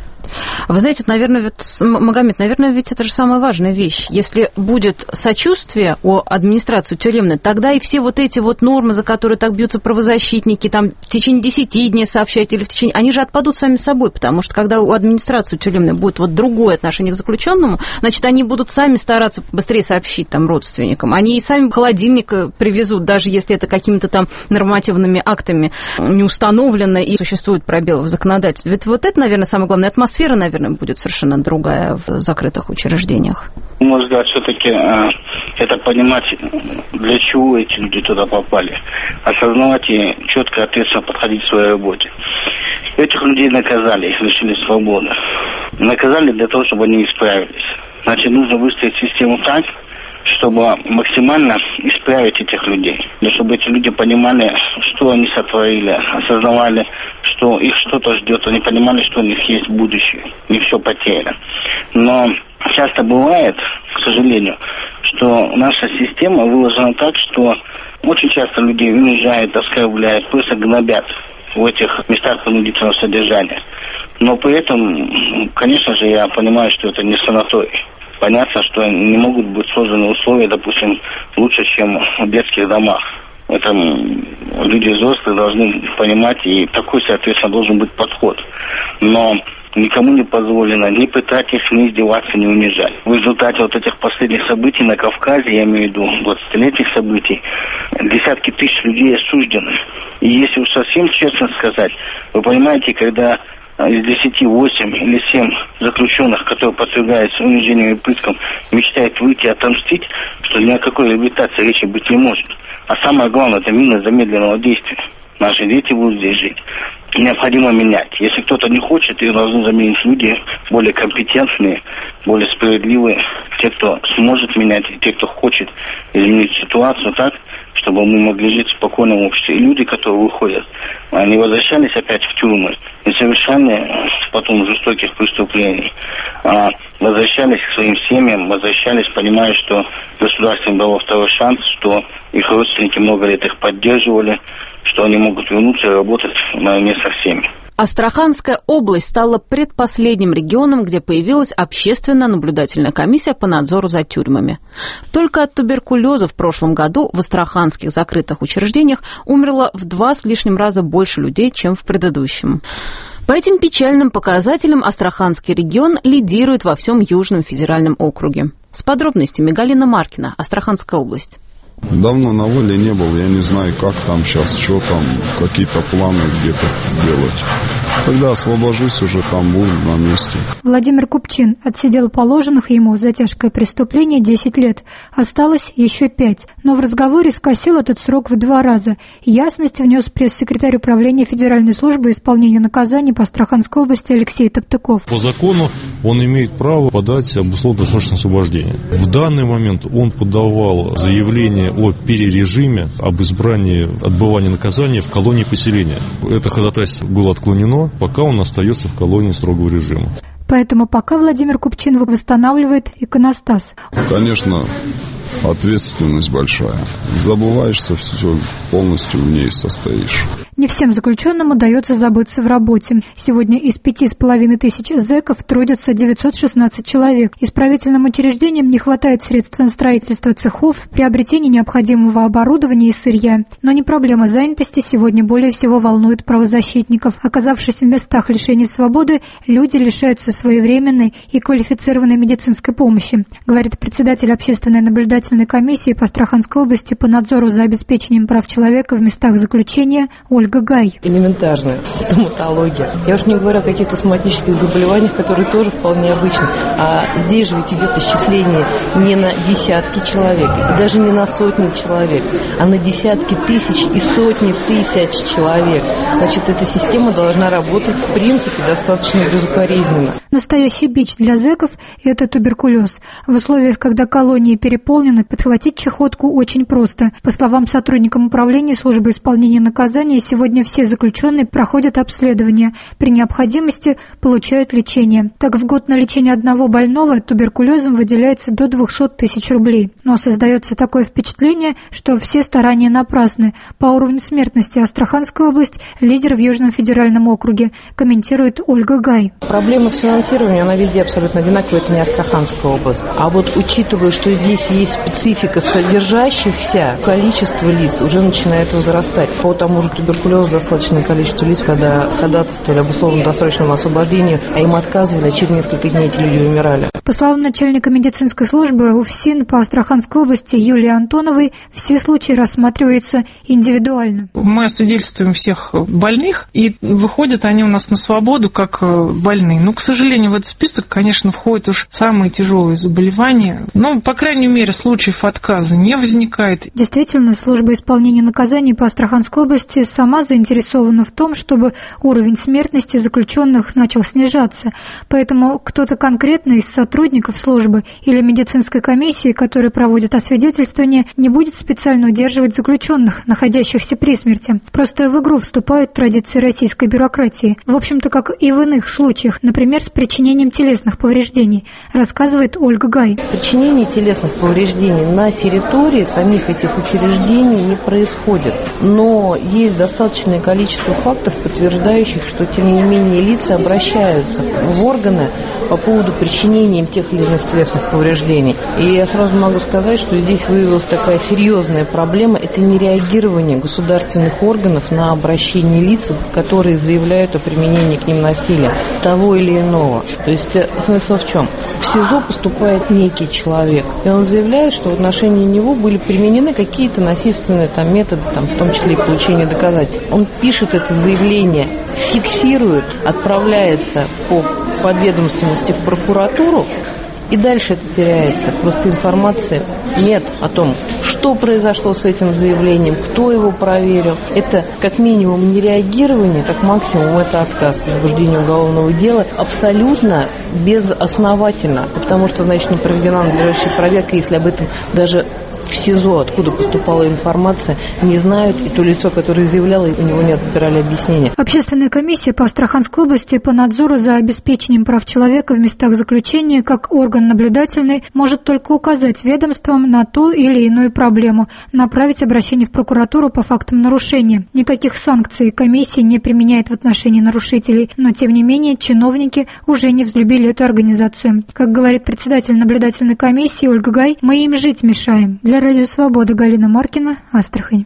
Вы знаете, наверное, ведь, Магомед, наверное, ведь это же самая важная вещь. Если будет сочувствие у администрации тюремной, тогда и все вот эти вот нормы, за которые так бьются правозащитники, там в течение десяти дней сообщать или в течение... Они же отпадут сами собой, потому что когда у администрации тюремной будет вот другое отношение к заключенному, значит, они будут сами стараться быстрее сообщить там родственникам. Они и сами холодильник привезут, даже если это какими-то там нормативными актами не установлено и существует пробел в законодательстве. Ведь вот это, наверное, самое главное, атмосфера. Атмосфера, наверное, будет совершенно другая в закрытых учреждениях. Можно сказать, все-таки э, это понимать, для чего эти люди туда попали. Осознавать и четко, ответственно подходить к своей работе. Этих людей наказали, их лишили свободы. Наказали для того, чтобы они исправились. Значит, нужно выстроить систему так, чтобы максимально исправить этих людей. Для чтобы эти люди понимали, что они сотворили, осознавали, что их что-то ждет, они понимали, что у них есть будущее, не все потеряно. Но часто бывает, к сожалению, что наша система выложена так, что очень часто людей унижают, оскорбляют, просто гнобят в этих местах принудительного содержания. Но при этом, конечно же, я понимаю, что это не санаторий. Понятно, что не могут быть созданы условия, допустим, лучше, чем в детских домах. Это люди взрослые должны понимать, и такой, соответственно, должен быть подход. Но никому не позволено ни пытать их, ни издеваться, ни унижать. В результате вот этих последних событий на Кавказе, я имею в виду двадцатилетних событий, десятки тысяч людей осуждены. И если уж совсем честно сказать, вы понимаете, когда из десяти восемь или семь заключенных, которые подвергаются унижению и пыткам, мечтают выйти и отомстить, что ни о какой реабилитации речи быть не может. А самое главное, это мина замедленного действия. Наши дети будут здесь жить. Необходимо менять. Если кто-то не хочет, их должны заменить люди более компетентные, более справедливые, те, кто сможет менять, и те, кто хочет изменить ситуацию так, чтобы мы могли жить в спокойном обществе. И люди, которые выходят, они возвращались опять в тюрьмы, не совершали потом жестоких преступлений, а возвращались к своим семьям, возвращались, понимая, что государство им дало второй шанс, что их родственники много лет их поддерживали, что они могут вернуться и работать наравне со всеми. Астраханская область стала предпоследним регионом, где появилась общественно-наблюдательная комиссия по надзору за тюрьмами. Только от туберкулеза в прошлом году в астраханских закрытых учреждениях умерло в два с лишним раза больше людей, чем в предыдущем. По этим печальным показателям Астраханский регион лидирует во всем Южном федеральном округе. С подробностями Галина Маркина, Астраханская область. Давно на воле не был, я не знаю, как там сейчас, что там, какие-то планы где-то делать. Когда освобожусь, уже там буду на месте. Владимир Купчин отсидел положенных ему за тяжкое преступление десять лет. Осталось еще пять. Но в разговоре скосил этот срок в два раза. Ясность внес пресс-секретарь управления Федеральной службы исполнения наказаний по Астраханской области Алексей Топтыков. По закону он имеет право подать об условно-досрочном освобождении. В данный момент он подавал заявление о перережиме, об избрании отбывания наказания в колонии поселения. Это ходатайство было отклонено, пока он остается в колонии строгого режима. Поэтому пока Владимир Купчин восстанавливает иконостас. Конечно, ответственность большая. Забываешься, все полностью в ней состоишь. Не всем заключенным удается забыться в работе. Сегодня из пяти с половиной тысяч зэков трудятся девятьсот шестнадцать человек. Исправительным учреждениям не хватает средств на строительство цехов, приобретение необходимого оборудования и сырья. Но не проблема занятости сегодня более всего волнует правозащитников. Оказавшись в местах лишения свободы, люди лишаются своевременной и квалифицированной медицинской помощи, говорит председатель общественной наблюдательной комиссии по Астраханской области по надзору за обеспечением прав человека в местах заключения Ольга Гай. Элементарная стоматология. Я уж не говорю о каких-то соматических заболеваниях, которые тоже вполне обычны. А здесь же ведь идет исчисление не на десятки человек, и даже не на сотни человек, а на десятки тысяч и сотни тысяч человек. Значит, эта система должна работать, в принципе, достаточно безукоризненно. Настоящий бич для зэков – это туберкулез. В условиях, когда колонии переполнены, подхватить чахотку очень просто. По словам сотрудников управления службы исполнения наказания, сегодня все заключенные проходят обследование. При необходимости получают лечение. Так, в год на лечение одного больного туберкулезом выделяется до двести тысяч рублей. Но создается такое впечатление, что все старания напрасны. По уровню смертности Астраханская область – лидер в Южном федеральном округе, комментирует Ольга Гай. Проблема с финансированием, она везде абсолютно одинаковая, это не Астраханская область. А вот учитывая, что здесь есть специфика содержащихся, количество лиц уже начинает возрастать. По тому же туберкулезу достаточное количество лиц, когда ходатайствовали об условно-досрочном освобождении, а им отказывали, а через несколько дней эти люди умирали. По словам начальника медицинской службы УФСИН по Астраханской области Юлии Антоновой, все случаи рассматриваются индивидуально. Мы освидетельствуем всех больных, и выходят они у нас на свободу как больные. Но, к сожалению, в этот список, конечно, входят уж самые тяжелые заболевания. Но, по крайней мере, случаев отказа не возникает. Действительно, служба исполнения наказаний по Астраханской области сама заинтересована в том, чтобы уровень смертности заключенных начал снижаться. Поэтому кто-то конкретно из сотрудников службы или медицинской комиссии, которые проводят освидетельствование, не будет специально удерживать заключенных, находящихся при смерти. Просто в игру вступают традиции российской бюрократии. В общем-то, как и в иных случаях, например, с причинением телесных повреждений, рассказывает Ольга Гай. Причинение телесных повреждений на территории самих этих учреждений не происходит. Но есть достаточное количество фактов, подтверждающих, что, тем не менее, лица обращаются в органы по поводу причинения им тех или иных телесных повреждений. И я сразу могу сказать, что здесь выявилась такая серьезная проблема – это нереагирование государственных органов на обращение лиц, которые заявляют о применении к ним насилия, того или иного. То есть смысл в чем? В СИЗО поступает некий человек, и он заявляет, что в отношении него были применены какие-то насильственные там, методы, там, в том числе и получение доказательств. Он пишет это заявление, фиксирует, отправляется по подведомственности в прокуратуру, и дальше это теряется. Просто информации нет о том, что произошло с этим заявлением, кто его проверил. Это как минимум нереагирование, как максимум это отказ в возбуждении уголовного дела. Абсолютно безосновательно, потому что, значит, не проведена надлежащая проверка, если об этом даже в СИЗО, откуда поступала информация, не знают, и то лицо, которое заявляло, у него не отбирали объяснения. Общественная комиссия по Астраханской области по надзору за обеспечением прав человека в местах заключения, как орган наблюдательный, может только указать ведомствам на ту или иную проблему, направить обращение в прокуратуру по фактам нарушения. Никаких санкций комиссия не применяет в отношении нарушителей, но, тем не менее, чиновники уже не взлюбили эту организацию. Как говорит председатель наблюдательной комиссии Ольга Гай, мы им жить мешаем. Для Радио Свобода Галина Маркина, Астрахань.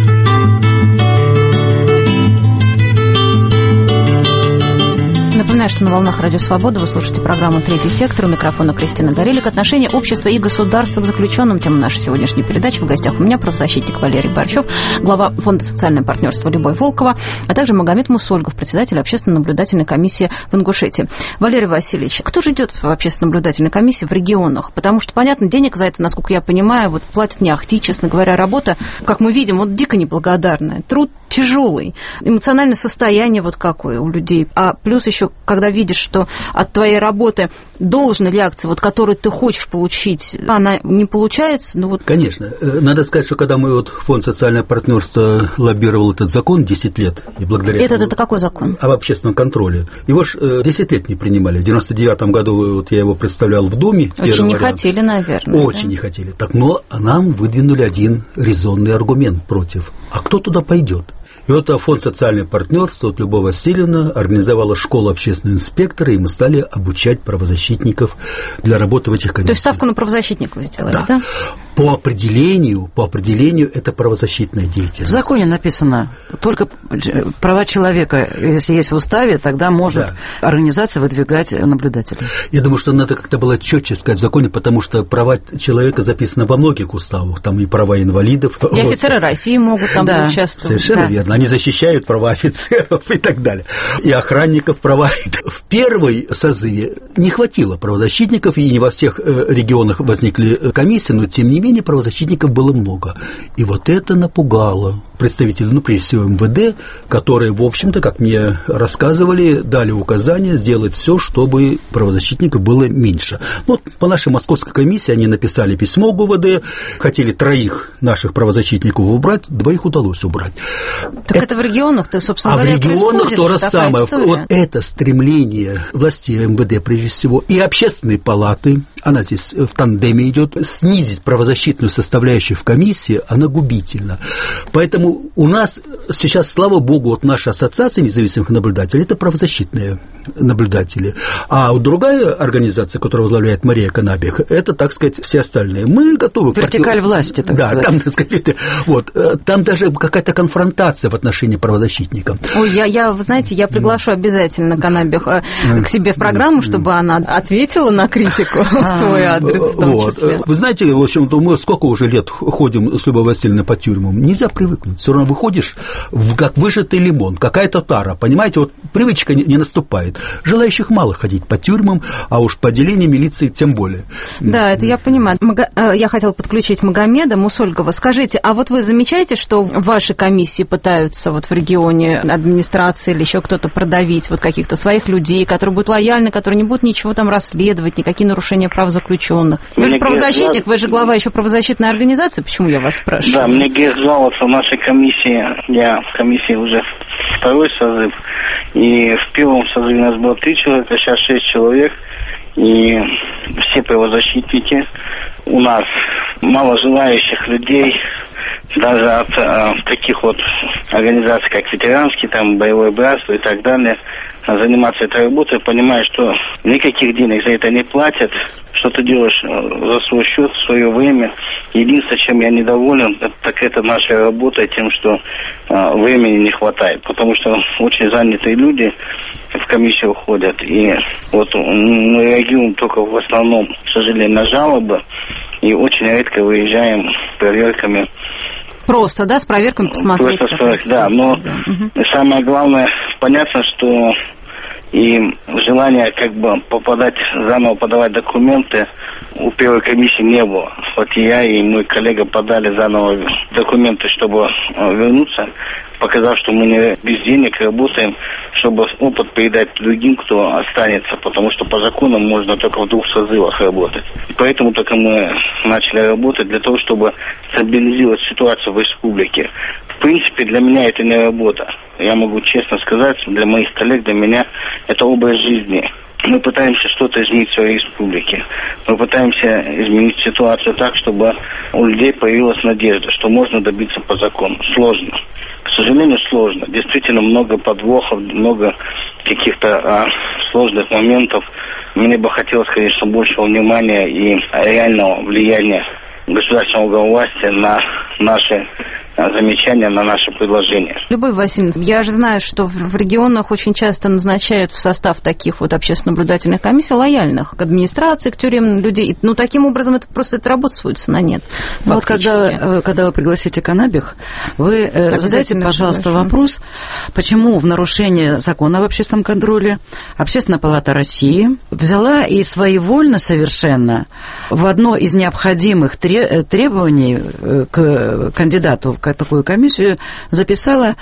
Напоминаю, что на волнах Радио Свобода вы слушаете программу «Третий сектор». У микрофона Кристина Горелик. Отношения общества и государства к заключенным. Тема нашей сегодняшней передачи. В гостях у меня правозащитник Валерий Борщев, глава Фонда социальное партнерство Любовь Волкова, а также Магомед Мусольгов, председатель общественно-наблюдательной комиссии в Ингушетии. Валерий Васильевич, кто же идет в общественно-наблюдательной комиссии в регионах? Потому что, понятно, денег за это, насколько я понимаю, вот платят не ахти, честно говоря, работа, как мы видим, вот дико неблагодарная. Труд тяжелый, эмоциональное состояние вот какое у людей. А плюс еще, когда видишь, что от твоей работы должная реакция, вот, которую ты хочешь получить, она не получается, ну вот... Конечно. Надо сказать, что когда мы вот Фонд социальное партнерство лоббировал этот закон десять лет, и благодаря... Этот это какой закон? Об общественном контроле. Его ж десять лет не принимали. В девяносто девятом году вот я его представлял в Думе. Очень не вариант. хотели, наверное. Очень да? не хотели. Так, но нам выдвинули один резонный аргумент против. А кто туда пойдет? И вот Фонд социальное партнерство, вот Любовь Васильевна организовала школу общественного инспектора, и мы стали обучать правозащитников для работы в этих комиссиях. То есть ставку на правозащитников вы сделали, да? да? По определению, по определению это правозащитная деятельность. В законе написано, только права человека, если есть в уставе, тогда может да. организация выдвигать наблюдателей. Я думаю, что надо как-то было четче сказать в законе, потому что права человека записаны во многих уставах, там и права инвалидов. И вот. Офицеры России могут там да. участвовать. Совершенно да. верно. Они защищают права офицеров и так далее. И охранников права. В первой созыве не хватило правозащитников, и не во всех регионах возникли комиссии, но тем не менее правозащитников было много. И вот это напугало представителей, ну, прежде всего, эм вэ дэ, которые, в общем-то, как мне рассказывали, дали указания сделать все, чтобы правозащитников было меньше. Вот по нашей московской комиссии они написали письмо гэ вэ дэ, хотели троих наших правозащитников убрать, двоих удалось убрать. Так это, это в регионах-то, собственно а говоря, происходит. А в регионах то же самое. История. Вот это стремление властей эм вэ дэ, прежде всего, и общественной палаты, она здесь в тандеме идет, снизить правозащитную составляющую в комиссии, она губительна. Поэтому у нас сейчас, слава богу, вот наша ассоциация независимых наблюдателей, это правозащитные наблюдатели. А вот другая организация, которую возглавляет Мария Канабих, это, так сказать, все остальные. Мы готовы... Вертикаль против... власти, так да, сказать. Там, так сказать, вот, там даже какая-то конфронтация в отношении правозащитников. Ой, я, я, вы знаете, я приглашу обязательно Канабих к себе в программу, чтобы она ответила на критику в свой адрес в том вот. числе. Вы знаете, в общем-то, мы сколько уже лет ходим с Любовью Васильевной по тюрьмам, нельзя привыкнуть. Все равно выходишь в, как выжатый лимон, какая-то тара, понимаете, вот привычка не, не наступает. Желающих мало ходить по тюрьмам, а уж по отделению милиции тем более. Да, это я понимаю. Я хотела подключить Магомеда Мусольгова. Скажите, а вот вы замечаете, что в вашей комиссии пытаются вот в регионе администрации или еще кто-то продавить вот каких-то своих людей, которые будут лояльны, которые не будут ничего там расследовать, никакие нарушения прав заключенных? Вы же правозащитник, вы же глава еще правозащитной организации, почему я вас спрашиваю? Да, мне Гея жаловаться в нашей комиссии, я в комиссии уже второй созыв, и в первом созыве у нас было три человека, сейчас шесть человек, и все правозащитники. У нас мало желающих людей, даже от а, таких вот организаций, как ветеранский, там, боевое братство и так далее, заниматься этой работой, понимая, что никаких денег за это не платят, что ты делаешь за свой счет, в свое время. Единственное, чем я недоволен, так это наша работа тем, что а, времени не хватает, потому что очень занятые люди в комиссию ходят, и вот мы реагируем только в основном, к сожалению, на жалобы, и очень редко выезжаем с проверками. Просто, да, с проверками посмотреть. Просто спросить, да, но да. Угу. Самое главное, понятно, что и желание как бы попадать, заново подавать документы у первой комиссии не было. Вот я и мой коллега подали заново документы, чтобы вернуться показав, что мы не без денег работаем, чтобы опыт передать другим, кто останется, потому что по закону можно только в двух созывах работать. И поэтому только мы начали работать для того, чтобы стабилизировать ситуацию в республике. В принципе, для меня это не работа. Я могу честно сказать, для моих коллег, для меня это образ жизни. Мы пытаемся что-то изменить в своей республике. Мы пытаемся изменить ситуацию так, чтобы у людей появилась надежда, что можно добиться по закону. Сложно. К сожалению, сложно. Действительно, много подвохов, много каких-то а, сложных моментов. Мне бы хотелось, конечно, большего внимания и реального влияния государственного власти на наши замечания, на наши предложения. Любовь Васильевна, я же знаю, что в регионах очень часто назначают в состав таких вот общественно-наблюдательных комиссий лояльных к администрации, к тюремным людей. Ну, таким образом, это просто эта работа сводится на нет. Ну, вот когда, когда вы пригласите Канабих, вы задайте, пожалуйста, приглашен. вопрос, почему в нарушение закона об общественном контроле Общественная палата России взяла и своевольно совершенно в одно из необходимых требований к кандидату в такую комиссию записала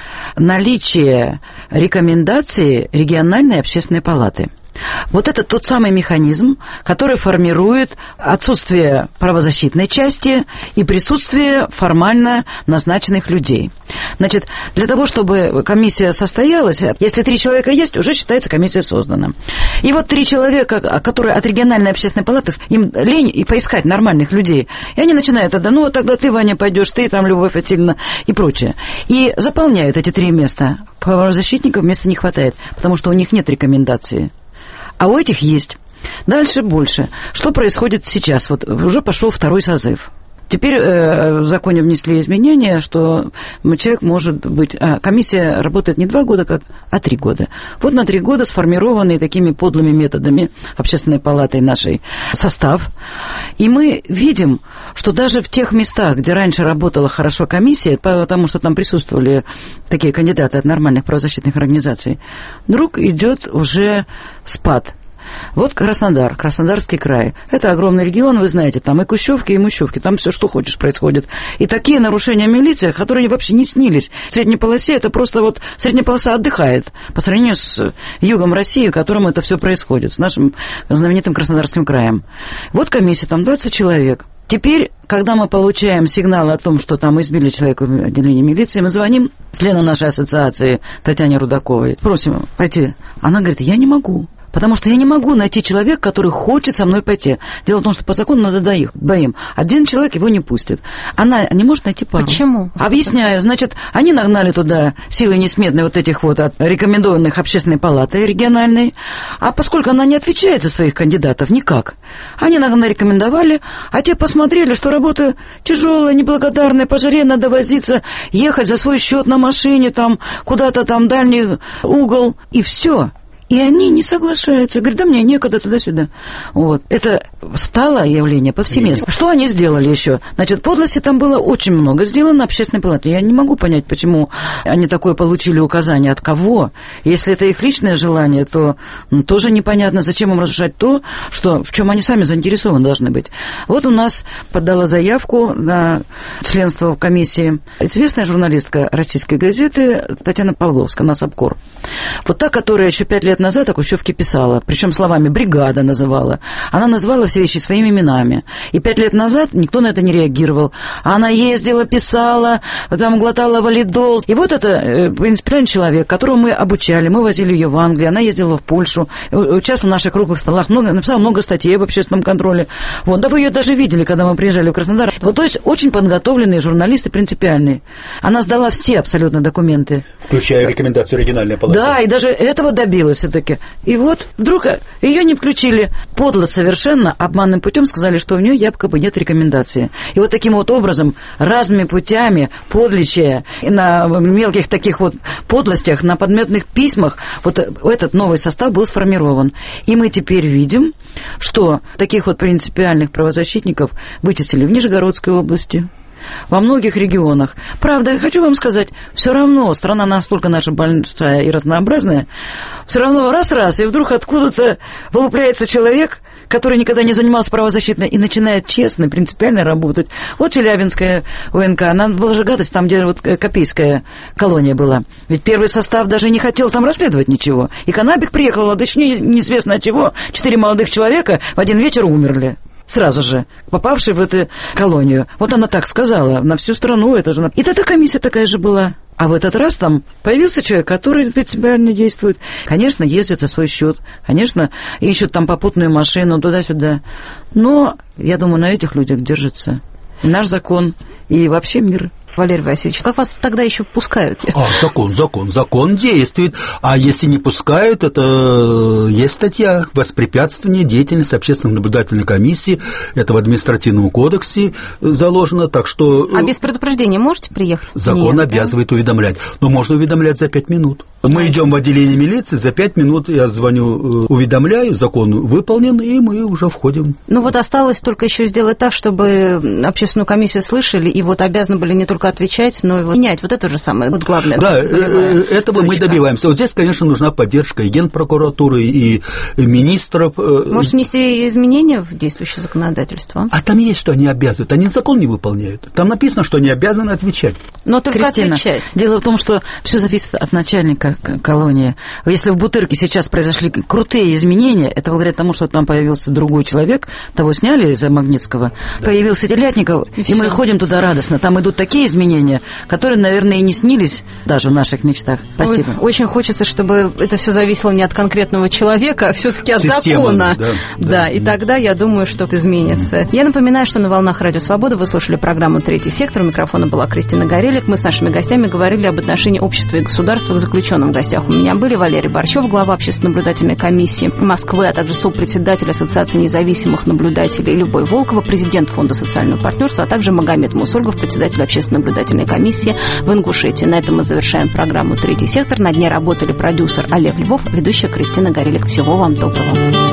наличие рекомендаций региональной общественной палаты. Вот это тот самый механизм, который формирует отсутствие правозащитной части и присутствие формально назначенных людей. Значит, для того, чтобы комиссия состоялась, если три человека есть, уже считается комиссия создана. И вот три человека, которые от региональной общественной палаты, им лень и поискать нормальных людей. И они начинают тогда, ну, тогда ты, Ваня, пойдешь, ты там, Любовь Васильевна, и прочее. И заполняют эти три места. Правозащитников места не хватает, потому что у них нет рекомендации. А у этих есть. Дальше больше. Что происходит сейчас? Вот уже пошел второй созыв. Теперь э, в законе внесли изменения, что человек может быть... А, комиссия работает не два года, как, а три года. Вот на три года сформированный такими подлыми методами Общественной палатой нашей состав. И мы видим, что даже в тех местах, где раньше работала хорошо комиссия, потому что там присутствовали такие кандидаты от нормальных правозащитных организаций, вдруг идет уже спад. Вот Краснодар, Краснодарский край. Это огромный регион, вы знаете, там и Кущевки, и Мущевки, там все, что хочешь, происходит. И такие нарушения милиции, которые вообще не снились. В средней полосе это просто вот средняя полоса отдыхает по сравнению с югом России, в котором это все происходит, с нашим знаменитым Краснодарским краем. Вот комиссия, там двадцать человек. Теперь, когда мы получаем сигнал о том, что там избили человека в отделении милиции, мы звоним члену нашей ассоциации Татьяне Рудаковой, просим пойти. Она говорит, я не могу. Потому что я не могу найти человека, который хочет со мной пойти. Дело в том, что по закону надо двоих, двоим. Один человек его не пустит. Она не может найти пару. Почему? Объясняю. Значит, они нагнали туда силы несметные вот этих вот от рекомендованных общественной палаты региональной. А поскольку она не отвечает за своих кандидатов никак, они нарекомендовали, а те посмотрели, что работа тяжелая, неблагодарная, по жаре надо возиться, ехать за свой счет на машине, там, куда-то там дальний угол, и все. И они не соглашаются. Говорят, да мне некогда туда-сюда. Вот. Это стало явление повсеместно. Что они сделали еще? Значит, подлости там было очень много сделано общественной палатой. Я не могу понять, почему они такое получили указание, от кого. Если это их личное желание, то ну, тоже непонятно, зачем им разрушать то, что, в чем они сами заинтересованы должны быть. Вот у нас подала заявку на членство в комиссии известная журналистка российской газеты Татьяна Павловская, она САПКОР. Вот та, которая еще пять лет назад о Кущевке писала, причем словами «бригада» называла. Она назвала все вещи своими именами. И пять лет назад никто на это не реагировал. Она ездила, писала, там глотала валидол. И вот это принципиальный человек, которого мы обучали, мы возили ее в Англию, она ездила в Польшу, участвовала в наших круглых столах, много, написала много статей об общественном контроле. Вот, да вы ее даже видели, когда мы приезжали в Краснодар. Вот, то есть очень подготовленные журналисты, принципиальные. Она сдала все абсолютно документы. Включая рекомендацию региональной палаты. Да, и даже этого добилась все-таки. И вот вдруг ее не включили. Подло совершенно, обманным путем сказали, что у нее якобы нет рекомендации. И вот таким вот образом, разными путями, подличия, на мелких таких вот подлостях, на подметных письмах, вот этот новый состав был сформирован. И мы теперь видим, что таких вот принципиальных правозащитников вычислили в Нижегородской области, во многих регионах. Правда, я хочу вам сказать, все равно страна настолько наша большая и разнообразная, все равно раз-раз, и вдруг откуда-то вылупляется человек, который никогда не занимался правозащитной и начинает честно, принципиально работать. Вот Челябинская ОНК, она была же гадость, там, где вот Копейская колония была. Ведь первый состав даже не хотел там расследовать ничего. И Канабик приехал, да еще неизвестно от чего, четыре молодых человека в один вечер умерли. Сразу же, попавшие в эту колонию. Вот она так сказала, на всю страну это же... И тогда комиссия такая же была. А в этот раз там появился человек, который принципиально действует. Конечно, ездит за свой счет. Конечно, ищут там попутную машину туда-сюда. Но, я думаю, на этих людях держится и наш закон, и вообще мир. Валерий Васильевич, как вас тогда еще пускают? А, закон, закон, закон действует. А если не пускают, это есть статья «Воспрепятствование деятельности общественной наблюдательной комиссии». Это в административном кодексе заложено, так что... А без предупреждения можете приехать? Закон Нет, обязывает да? уведомлять. Но можно уведомлять за пять минут. Мы идем в отделение милиции, за пять минут я звоню, уведомляю, закон выполнен, и мы уже входим. Ну вот осталось только еще сделать так, чтобы общественную комиссию слышали, и вот обязаны были не только отвечать, но и вот менять. Вот это же самое, вот главное. Да, этого мы добиваемся. Вот здесь, конечно, нужна поддержка и Генпрокуратуры, и министров. Может, внести изменения в действующее законодательство? А там есть, что они обязаны. Они закон не выполняют. Там написано, что они обязаны отвечать. Но только Кристина, отвечать. Дело в том, что все зависит от начальника колонии. Если в Бутырке сейчас произошли крутые изменения, это благодаря тому, что там появился другой человек, того сняли из-за Магнитского, появился Телятников, и, и мы ходим туда радостно. Там идут такие изменения, которые, наверное, и не снились даже в наших мечтах. Спасибо. Ой, очень хочется, чтобы это все зависело не от конкретного человека, а все-таки от Система, закона. Да, да, да, и да. тогда, я думаю, что-то изменится. Я напоминаю, что на волнах Радио Свобода вы слушали программу «Третий сектор». У микрофона была Кристина Горелик. Мы с нашими гостями говорили об отношении общества и государства к заключенным. В гостях у меня были Валерий Борщев, глава общественной наблюдательной комиссии Москвы, а также сопредседатель Ассоциации независимых наблюдателей Любовь Волкова, президент Фонда социального партнерства, а также Магомед Мусольгов, председатель общественной наблюдательной комиссии в Ингушетии. На этом мы завершаем программу «Третий сектор». На дне работали продюсер Олег Львов, ведущая Кристина Горелик. Всего вам доброго.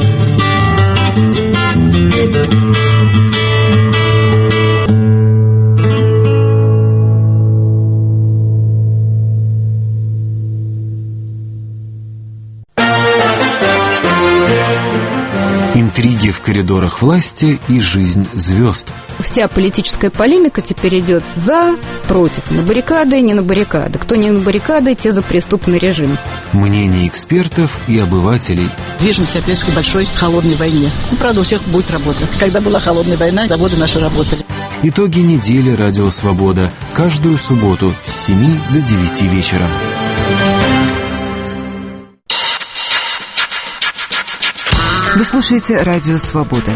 Интриги в коридорах власти и жизнь звезд. Вся политическая полемика теперь идет за, против, на баррикады, не на баррикады. Кто не на баррикады, те за преступный режим. Мнения экспертов и обывателей. Движемся опять к большой холодной войне. Ну, правда, у всех будет работа. Когда была холодная война, заводы наши работали. Итоги недели «Радио Свобода». Каждую субботу с семи до девяти вечера. Вы слушаете «Радио Свобода».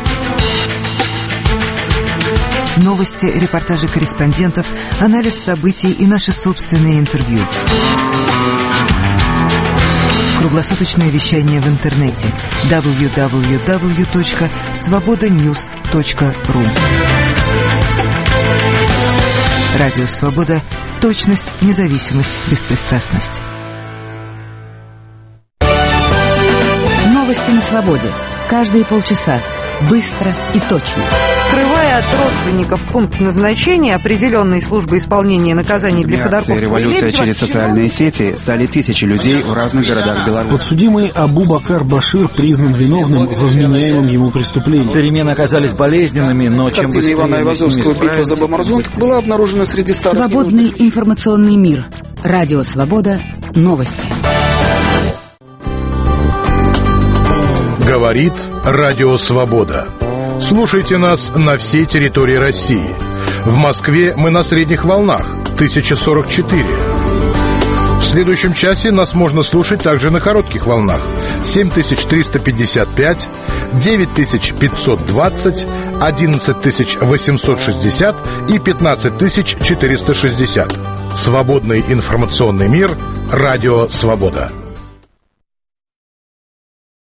Новости, репортажи корреспондентов, анализ событий и наши собственные интервью. Круглосуточное вещание в интернете дабл ю дабл ю дабл ю точка свобода ньюс точка ру. Радио Свобода. Точность, независимость, беспристрастность. Новости на свободе. Каждые полчаса. Быстро и точно. Скрывая от родственников пункт назначения определенной службы исполнения наказаний для ходорковского революция через социальные сети стали тысячи людей в разных городах Беларуси. Подсудимый Абу-Бакар Башир признан виновным во вменяемом ему преступлении. Перемены оказались болезненными, но чем быстрее... Ивана Айвазовского битва за Бомарзунт была обнаружена среди старых... Свободный информационный мир. Радио Свобода. Новости. Говорит Радио Свобода. Слушайте нас на всей территории России. В Москве мы на средних волнах тысяча сорок четыре. В следующем часе нас можно слушать также на коротких волнах семь тысяч триста пятьдесят пять, девять тысяч пятьсот двадцать, одиннадцать тысяч восемьсот шестьдесят и пятнадцать тысяч четыреста шестьдесят. Свободный информационный мир. Радио Свобода.